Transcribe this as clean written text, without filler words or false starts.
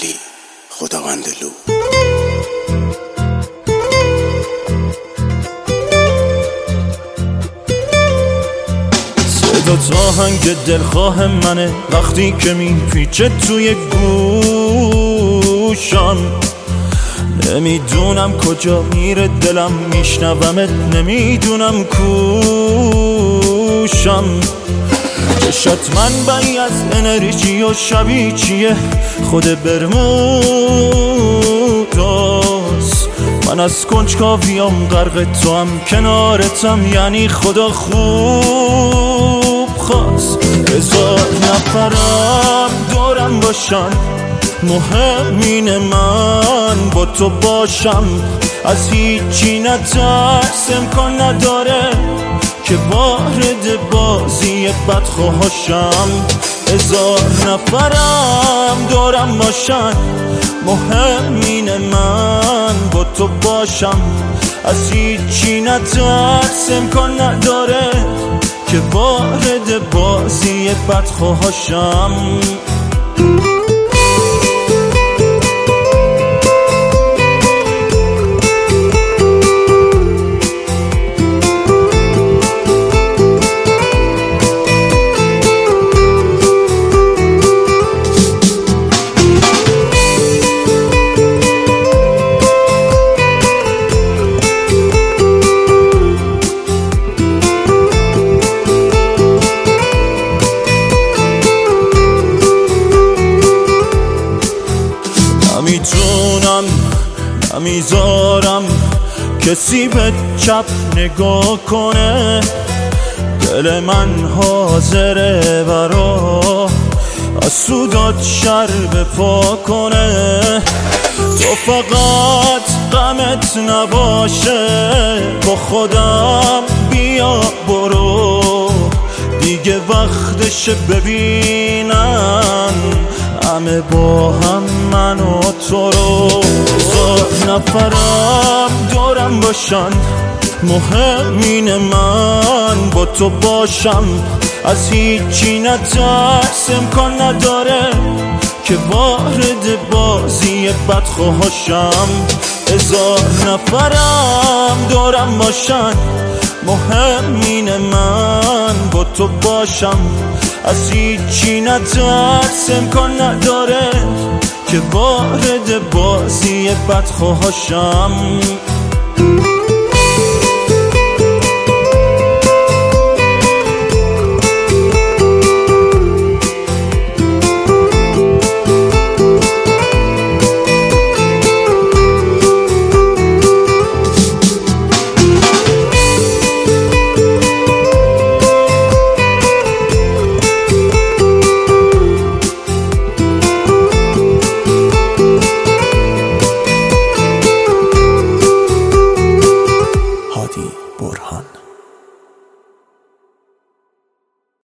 علی خداوند لو. صدات آهنگ دلخواه منه وقتی که میپیچه توی گوشم، نمیدونم کجا میره دلم، میشنومت نمیدونم کوشم. چشات منبعی از انرژی و شبیه چیه خود برموداست. من از کنجکاویام غرق تو هم کنارتم، یعنی خدا خوب خواست. 1000 نفرم دورم باشن، مهم اینه من با تو باشم. از هیچی نترس، امکان نداره که وارد بازی بدخواهاشم. 1000 نفرم دورم باشن، مهم اینه من با تو باشم. از هیچی نترس، امکان نداره که وارد بازی بدخواهاشم. نمیذارم کسی به چپ نگاه کنه، دل من حاضره برا از سودات شر بپا کنه. تو فقط غمت نباشه، با خودم بیا برو، دیگه وقتش ببینن همه با هم من و تو رو. 1000 نفرم دورم باشن، مهم اینه من با تو باشم. از هیچی نترس، امکان نداره که وارد بازی بدخواهاشم. 1000 نفرم دورم باشن، مهم اینه من با تو باشم. از هیچی نترس، امکان نداره که وارد بازی بدخواهاشم.